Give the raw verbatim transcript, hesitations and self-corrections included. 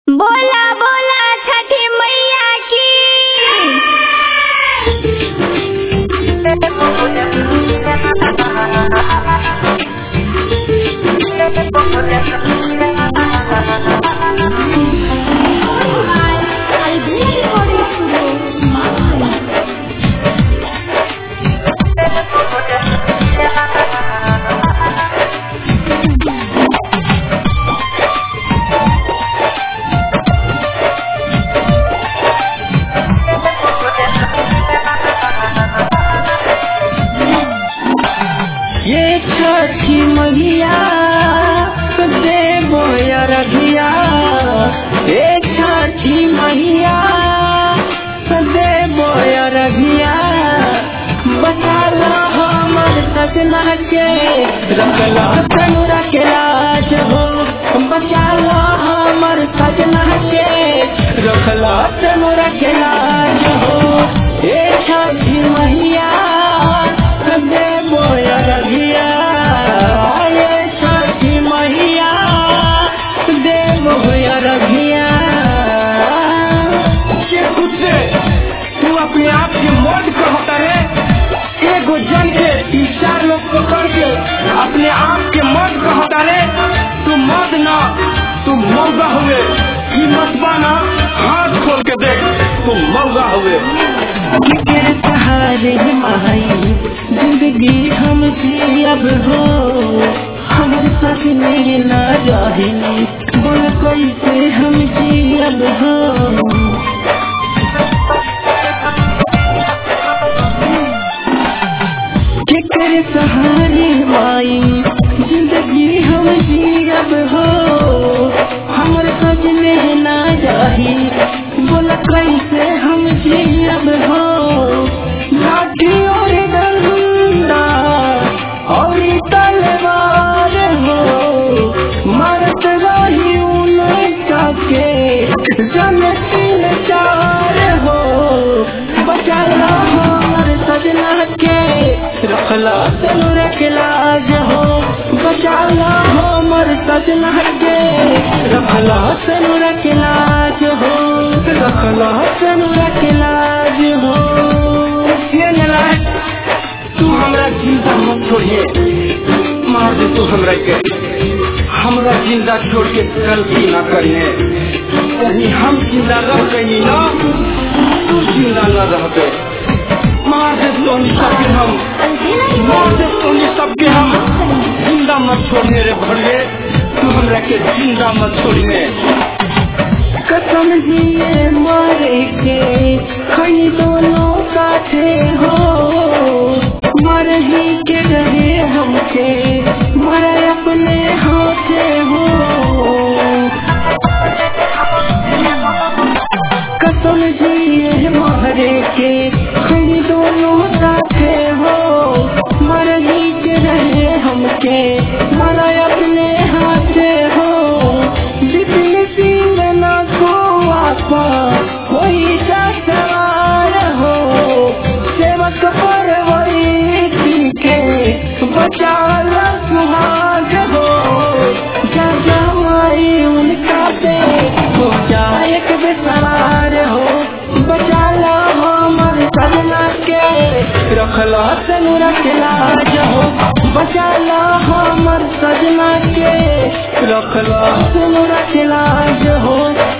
बोला बोला छठी मैया की। ये छठी मैया देवो अरघिया, ये छठी मैया देवो अरघिया, बचा लो हमर सजना के, रखला तनुरा के लाज हो, बचा लो हमर सजना के, रखला तनुरा के लाज हो। ये छठी मैया देवो अरघिया, ये छठी मैया देवो अरघिया। ये खुद से तू अपने आप के मौत कहता है, एगो जन के तीन चार लोग पकड़ के अपने आप के मौत कहता है। तू मौत ना, तू मौगा हुए, ये मत बाना, हाथ खोल के देख, तू मौगा हुए। तेरे सहारे माई जिंदगी हम जियब हो, हमर सपने ना जाहिनी, बोल कैसे हम जियब हो। के तेरे सहारे माई जिंदगी हम जियब हो, हमर सपने ना जाही, बोल कैसे हम जियब हो। लाठी और डंडा और तलवार हो, मरत रही उनका के जन तीन चार हो, बचा लो हमर सजना के, रखला तनुरा के लाज हो, बचा लो हमर सजना के, रखला तनुरा के लाज हो, रखला तनुरा के लाज हो। ये नालायक, तू हमरा जिंदा मत छोड़िए, मार दे तू हमरा के, हमरा जिंदा छोड़ के गलती ना करिए। कहीं हम जिंदा रह गई ना, तू जिंदा न रहते। मार दे सोनी सबके हम, मार दे सोनी सबके हम, जिंदा मत छोड़िए रे भड़वे, तू हमरा के जिंदा मत छोड़िए। कसम दिए मारे के खई दोनों साथे हो, मर ही के रहे हमके, मरे अपने हाथे हो। कसम दिए मारे के खई दोनों साथे हो, मर ही के रहे हमके, मरे अपने हाथे हो। वही सवार हो, सेवक पर वही के, बचा लो सुहाग हो, जा जाई उनका से हो जाए एक बेसवार हो, बचा लो हमर सजना के, रखला तनुरा के लाज हो, बचा लो हमर सजना के, रखला तनुरा के लाज हो।